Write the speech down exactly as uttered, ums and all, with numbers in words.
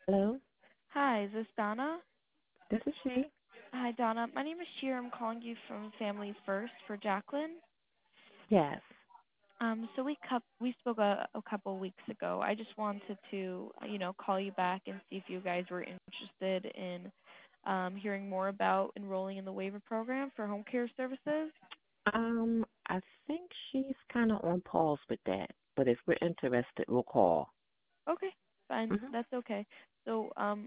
Hello, Hi, is this Donna? this is she. Hi, Donna. My name is Sheer. I'm calling you from Families First for Jacqueline. Yes. Um, so we cup we spoke a, a couple weeks ago. I just wanted to, uh, you know, call you back and see if you guys were interested in um, hearing more about enrolling in the waiver program for home care services. Um, I think she's kind of on pause with that, but if we're interested, we'll call. Okay, fine. Mhm. That's okay. So, um,